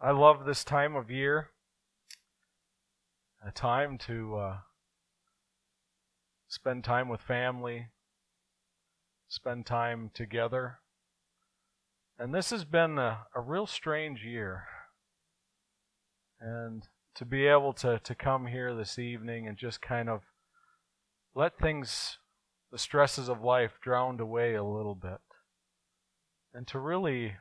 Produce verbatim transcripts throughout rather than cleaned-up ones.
I love this time of year, a time to uh, spend time with family, spend time together. And this has been a, a real strange year. And to be able to, to come here this evening and just kind of let things, the stresses of life, drowned away a little bit. And to really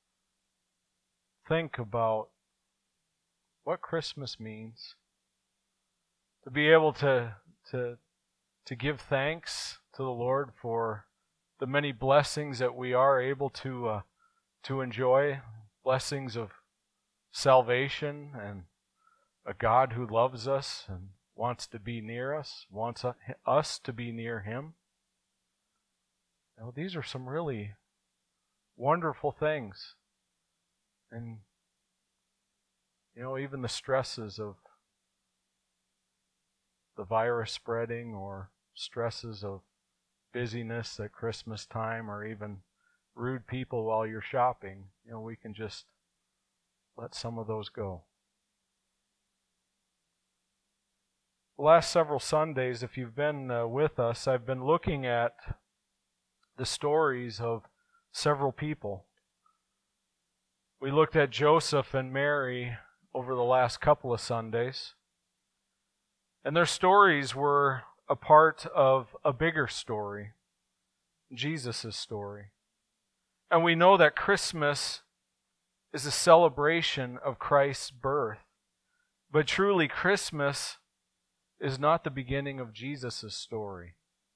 think about what Christmas means. To be able to to to give thanks to the Lord for the many blessings that we are able to uh, to enjoy, blessings of salvation and a God who loves us and wants to be near us, wants us to be near Him. You know, these are some really wonderful things. And, you know, even the stresses of the virus spreading or stresses of busyness at Christmas time or even rude people while you're shopping, you know, we can just let some of those go. The last several Sundays, if you've been uh, with us, I've been looking at the stories of several people. We looked at Joseph and Mary over the last couple of Sundays. And their stories were a part of a bigger story, Jesus' story. And we know that Christmas is a celebration of Christ's birth. But truly, Christmas is not the beginning of Jesus' story.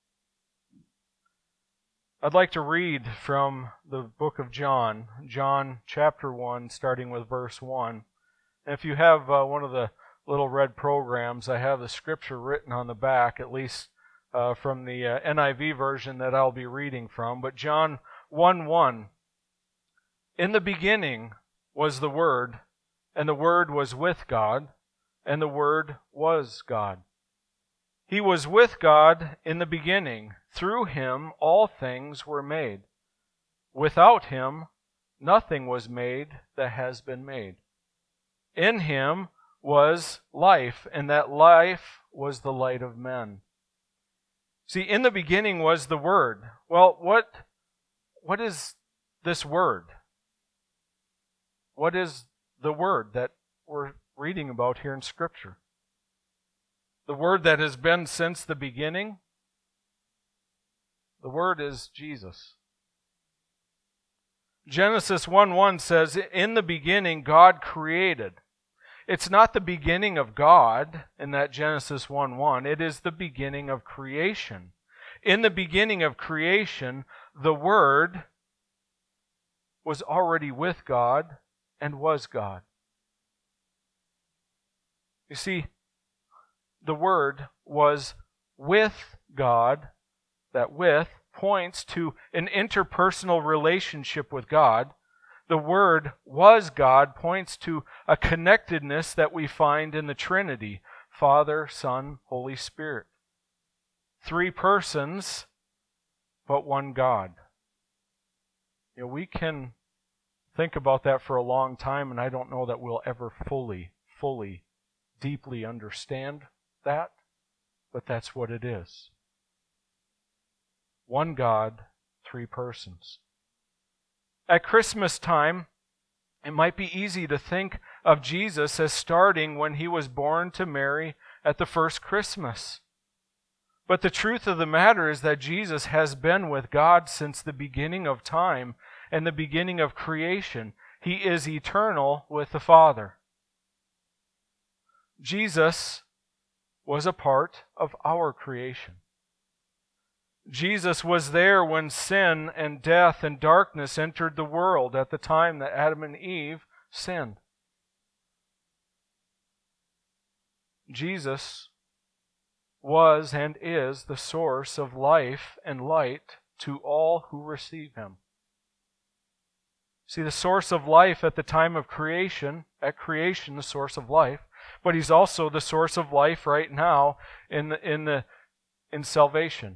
I'd like to read from the book of John, John chapter one, starting with verse one. And if you have uh, one of the little red programs, I have the scripture written on the back, at least uh, from the uh, N I V version that I'll be reading from. But John one one, in the beginning was the Word, and the Word was with God, and the Word was God. He was with God in the beginning. Through Him all things were made. Without Him nothing was made that has been made. In Him was life, and that life was the light of men. See, in the beginning was the Word. Well, what, what is this Word? What is the Word that we're reading about here in Scripture? The Word that has been since the beginning? The Word is Jesus. Genesis one one says, in the beginning God created. It's not the beginning of God in that Genesis one one. It is the beginning of creation. In the beginning of creation, the Word was already with God and was God. You see, the Word was with God. That with points to an interpersonal relationship with God. The Word was God points to a connectedness that we find in the Trinity, Father, Son, Holy Spirit. Three persons, but one God. You know, we can think about that for a long time, and I don't know that we'll ever fully, fully, deeply understand that, but that's what it is. One God, three persons. At Christmas time, it might be easy to think of Jesus as starting when He was born to Mary at the first Christmas. But the truth of the matter is that Jesus has been with God since the beginning of time and the beginning of creation. He is eternal with the Father. Jesus was a part of our creation. Jesus was there when sin and death and darkness entered the world at the time that Adam and Eve sinned. Jesus was and is the source of life and light to all who receive Him. See, the source of life at the time of creation, at creation, the source of life, but He's also the source of life right now in the, in the in salvation.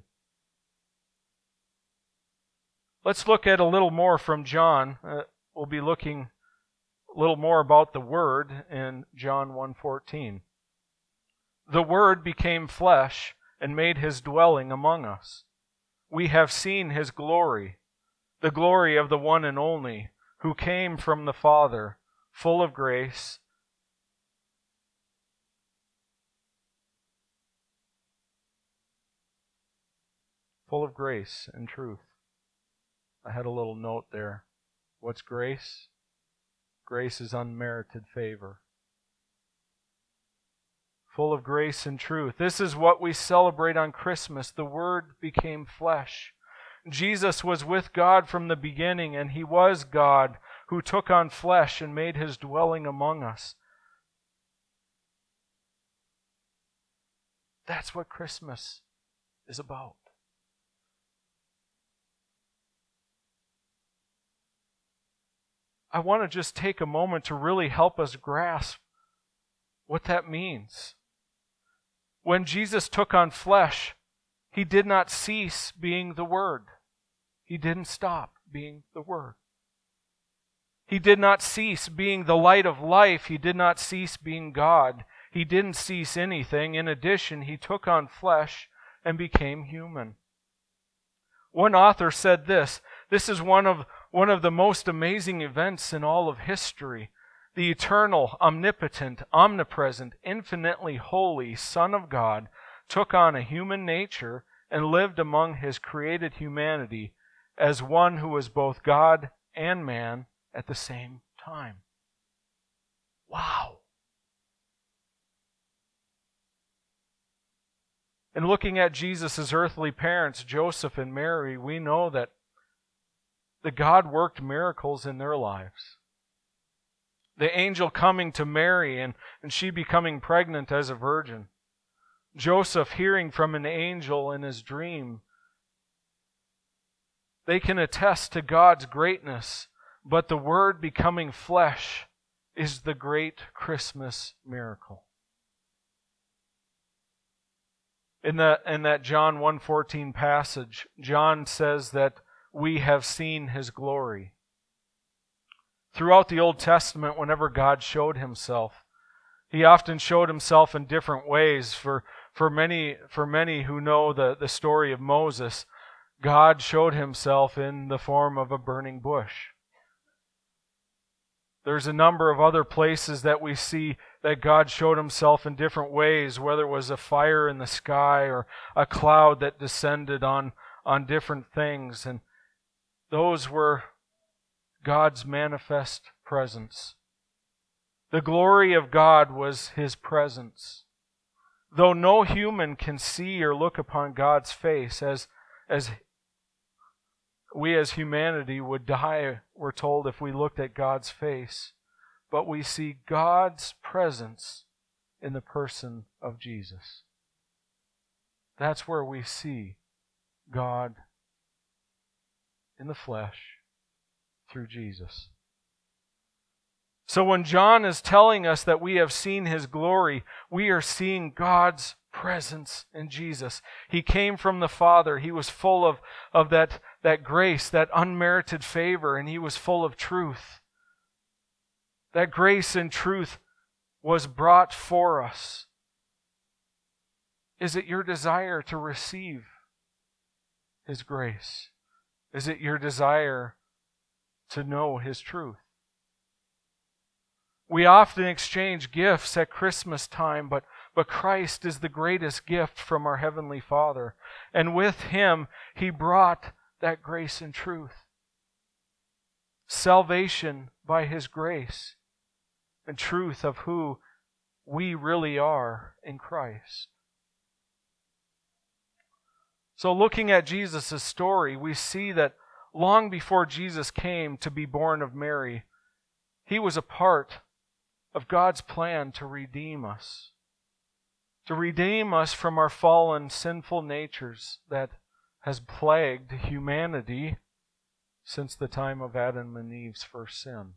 Let's look at a little more from John. Uh, we'll be looking little more about the Word in John one fourteen. The Word became flesh and made his dwelling among us. We have seen his glory, the glory of the one and only, who came from the Father, full of grace full of grace and truth. I had a little note there. What's grace? Grace is unmerited favor. Full of grace and truth. This is what we celebrate on Christmas. The Word became flesh. Jesus was with God from the beginning, and he was God who took on flesh and made his dwelling among us. That's what Christmas is about. I want to just take a moment to really help us grasp what that means. When Jesus took on flesh, he did not cease being the Word. He didn't stop being the Word. He did not cease being the light of life. He did not cease being God. He didn't cease anything. In addition, he took on flesh and became human. One author said this, this is one of, one of the most amazing events in all of history. The eternal, omnipotent, omnipresent, infinitely holy Son of God took on a human nature and lived among his created humanity as one who was both God and man at the same time. Wow. And looking at Jesus' earthly parents, Joseph and Mary, we know that the God worked miracles in their lives. The angel coming to Mary and, and she becoming pregnant as a virgin. Joseph hearing from an angel in his dream. They can attest to God's greatness, but the Word becoming flesh is the great Christmas miracle. In, the, in that John one fourteen passage, John says that we have seen his glory. Throughout the Old Testament, whenever God showed himself, he often showed himself in different ways. For, for, many, for many who know the, the story of Moses, God showed himself in the form of a burning bush. There's a number of other places that we see that God showed himself in different ways, whether it was a fire in the sky or a cloud that descended on, on different things. And those were God's manifest presence. The glory of God was his presence. Though no human can see or look upon God's face, as, as we as humanity would die, we're told, if we looked at God's face. But we see God's presence in the person of Jesus. That's where we see God in the flesh through Jesus. So when John is telling us that we have seen his glory, we are seeing God's presence in Jesus. He came from the Father. He was full of, of that, that grace, that unmerited favor, and he was full of truth. That grace and truth was brought for us. Is it your desire to receive his grace? Is it your desire to know his truth? We often exchange gifts at Christmas time, but, but Christ is the greatest gift from our Heavenly Father. And with him, he brought that grace and truth. Salvation by his grace and truth of who we really are in Christ. So looking at Jesus' story, we see that long before Jesus came to be born of Mary, he was a part of God's plan to redeem us. To redeem us from our fallen, sinful natures that has plagued humanity since the time of Adam and Eve's first sin.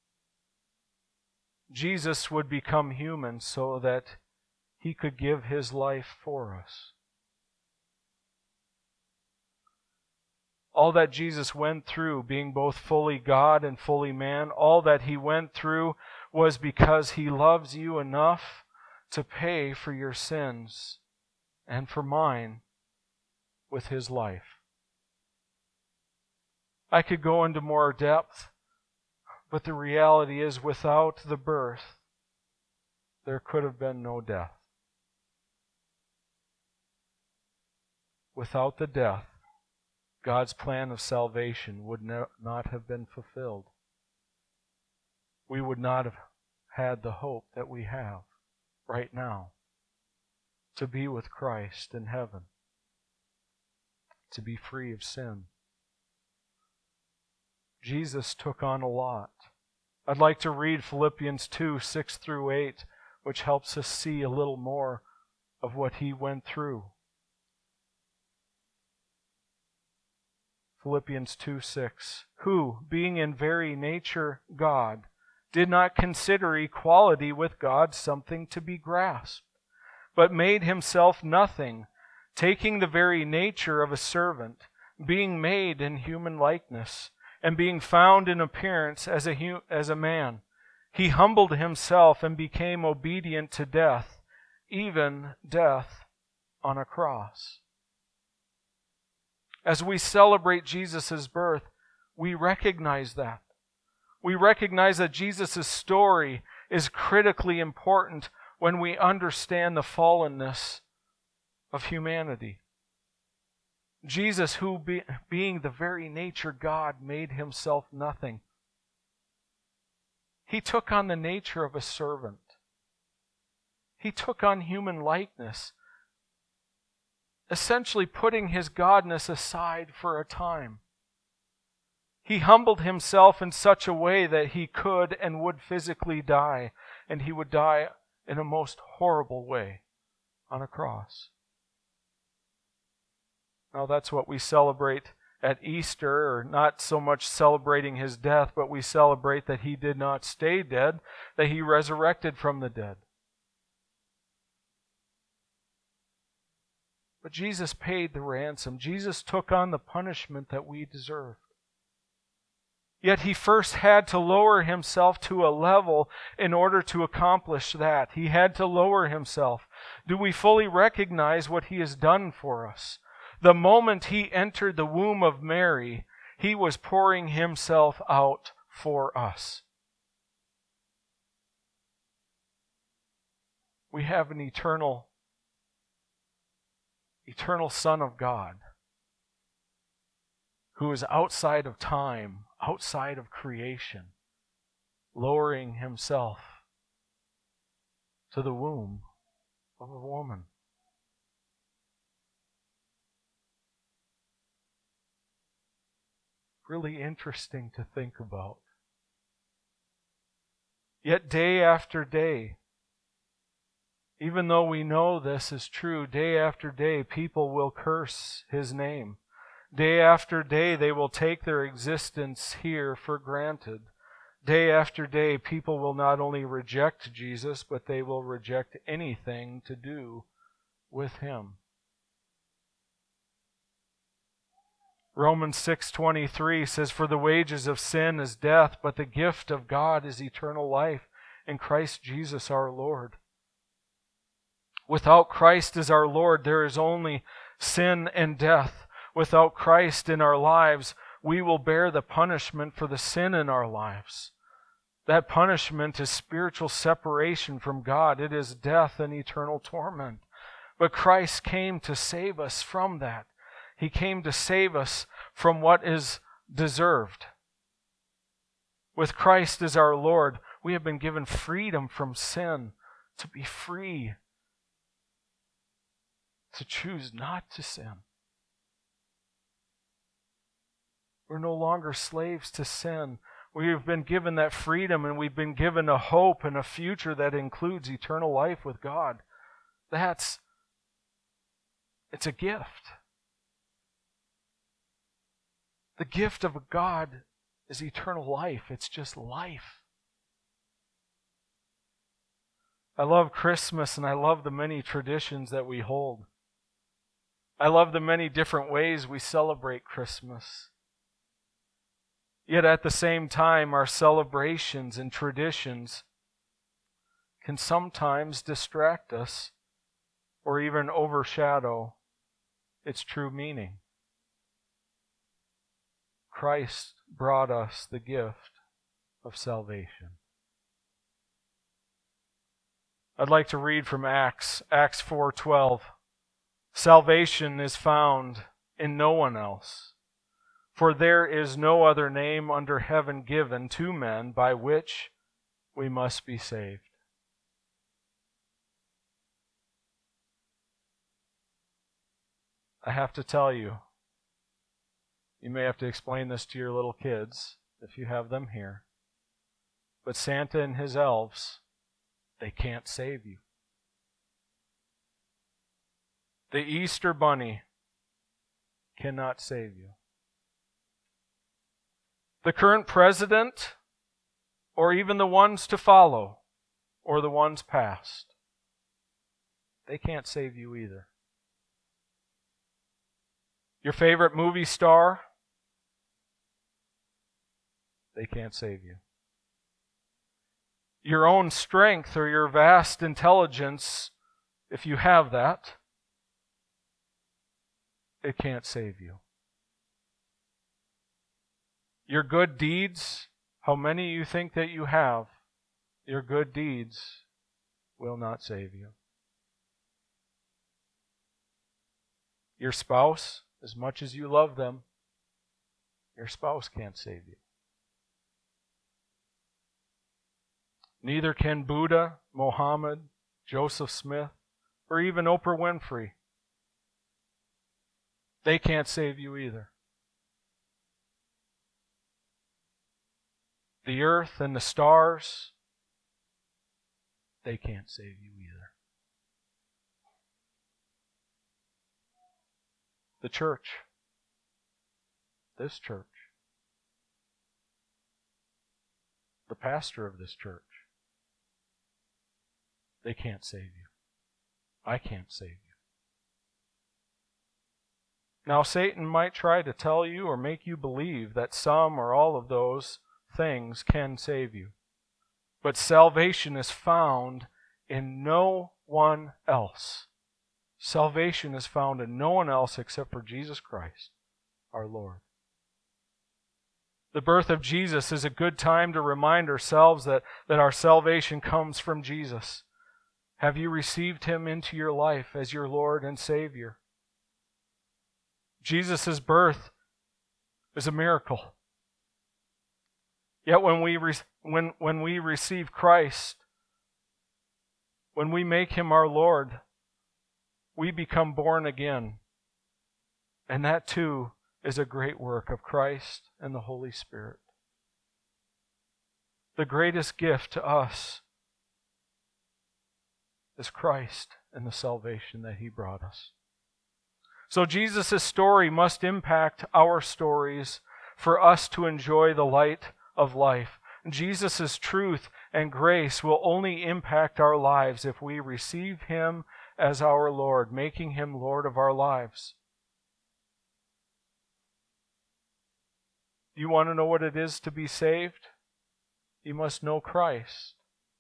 Jesus would become human so that he could give his life for us. all that Jesus went through, being both fully God and fully man, all that He went through was because He loves you enough to pay for your sins and for mine with His life. I could go into more depth, but the reality is without the birth, there could have been no death. Without the death, God's plan of salvation would no, not have been fulfilled. We would not have had the hope that we have right now to be with Christ in heaven, to be free of sin. Jesus took on a lot. I'd like to read Philippians two, six through eight, which helps us see a little more of what He went through. Philippians two, six, who, being in very nature God, did not consider equality with God something to be grasped, but made Himself nothing, taking the very nature of a servant, being made in human likeness, and being found in appearance as a, hu- as a man. He humbled Himself and became obedient to death, even death on a cross. As we celebrate Jesus' birth, we recognize that. We recognize that Jesus' story is critically important when we understand the fallenness of humanity. Jesus, who be, being the very nature God, made Himself nothing. He took on the nature of a servant. He took on human likeness, essentially putting His godness aside for a time. He humbled Himself in such a way that He could and would physically die, and He would die in a most horrible way on a cross. Now that's what we celebrate at Easter, or not so much celebrating His death, but we celebrate that He did not stay dead, that He resurrected from the dead. But Jesus paid the ransom. Jesus took on the punishment that we deserved. Yet He first had to lower Himself to a level in order to accomplish that. He had to lower Himself. Do we fully recognize what He has done for us? The moment He entered the womb of Mary, He was pouring Himself out for us. We have an eternal, eternal Son of God who is outside of time, outside of creation, lowering Himself to the womb of a woman. Really interesting to think about. Yet day after day, even though we know this is true, day after day people will curse His name. Day after day they will take their existence here for granted. Day after day people will not only reject Jesus, but they will reject anything to do with Him. Romans six twenty-three says, "For the wages of sin is death, but the gift of God is eternal life in Christ Jesus our Lord." Without Christ as our Lord, there is only sin and death. Without Christ in our lives, we will bear the punishment for the sin in our lives. That punishment is spiritual separation from God. It is death and eternal torment. But Christ came to save us from that. He came to save us from what is deserved. With Christ as our Lord, we have been given freedom from sin, to be free, to choose not to sin. We're no longer slaves to sin. We have been given that freedom, and we've been given a hope and a future that includes eternal life with God. That's, it's a gift. The gift of God is eternal life. It's just life. I love Christmas, and I love the many traditions that we hold. I love the many different ways we celebrate Christmas. Yet at the same time, our celebrations and traditions can sometimes distract us or even overshadow its true meaning. Christ brought us the gift of salvation. I'd like to read from Acts, Acts four twelve. Salvation is found in no one else, for there is no other name under heaven given to men by which we must be saved. I have to tell you, you may have to explain this to your little kids if you have them here, but Santa and his elves, they can't save you. The Easter Bunny cannot save you. The current president, or even the ones to follow, or the ones past, they can't save you either. Your favorite movie star, they can't save you. Your own strength or your vast intelligence, if you have that, it can't save you. Your good deeds, how many you think that you have, your good deeds will not save you. Your spouse, as much as you love them, your spouse can't save you. Neither can Buddha, Mohammed, Joseph Smith, or even Oprah Winfrey. They can't save you either. The earth and the stars, they can't save you either. The church, this church, the pastor of this church, they can't save you. I can't save you. Now, Satan might try to tell you or make you believe that some or all of those things can save you. But salvation is found in no one else. Salvation is found in no one else except for Jesus Christ, our Lord. The birth of Jesus is a good time to remind ourselves that, that our salvation comes from Jesus. Have you received Him into your life as your Lord and Savior? Jesus' birth is a miracle. Yet when we, re- when, when we receive Christ, when we make Him our Lord, we become born again. And that too is a great work of Christ and the Holy Spirit. The greatest gift to us is Christ and the salvation that He brought us. So Jesus' story must impact our stories for us to enjoy the light of life. Jesus' truth and grace will only impact our lives if we receive Him as our Lord, making Him Lord of our lives. You want to know what it is to be saved? You must know Christ.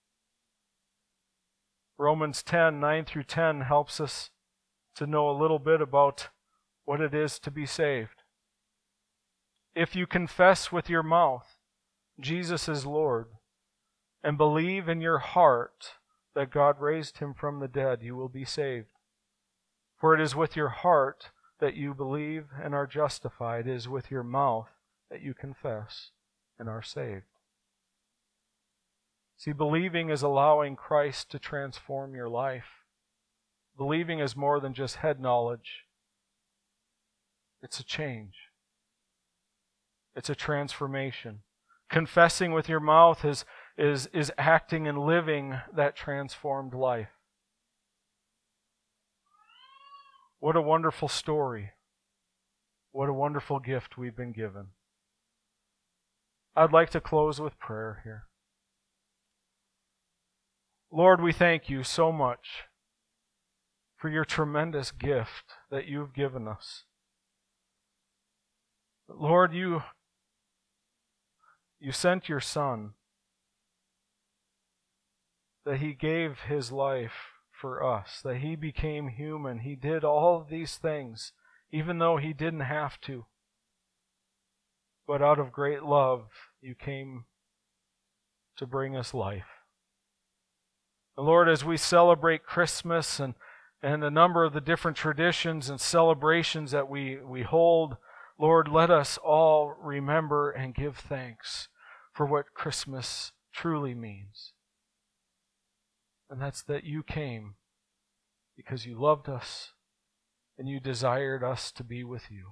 Romans ten, nine through ten helps us to know a little bit about what it is to be saved. If you confess with your mouth Jesus is Lord and believe in your heart that God raised Him from the dead, you will be saved. For it is with your heart that you believe and are justified. It is with your mouth that you confess and are saved. See, believing is allowing Christ to transform your life. Believing is more than just head knowledge. It's a change. It's a transformation. Confessing with your mouth is, is, is acting and living that transformed life. What a wonderful story. What a wonderful gift we've been given. I'd like to close with prayer here. Lord, we thank You so much for Your tremendous gift that you've given us. Lord, you, you sent your Son, that He gave His life for us, that He became human. He did all of these things, even though He didn't have to. But out of great love, you came to bring us life. And Lord, as we celebrate Christmas and, and a number of the different traditions and celebrations that we, we hold, Lord, let us all remember and give thanks for what Christmas truly means. And that's that you came because you loved us and you desired us to be with you.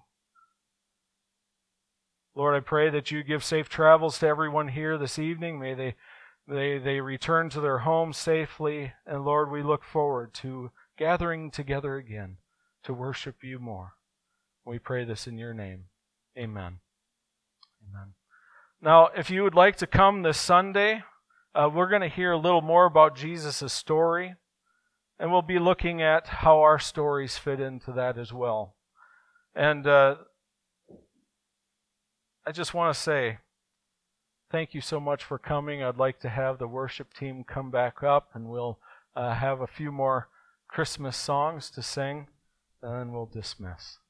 Lord, I pray that you give safe travels to everyone here this evening. May they, they, they return to their homes safely. And Lord, we look forward to gathering together again to worship you more. We pray this in your name. Amen. Amen. Now, if you would like to come this Sunday, uh, we're going to hear a little more about Jesus' story. And we'll be looking at how our stories fit into that as well. And uh, I just want to say thank you so much for coming. I'd like to have the worship team come back up, and we'll uh, have a few more Christmas songs to sing, and then we'll dismiss.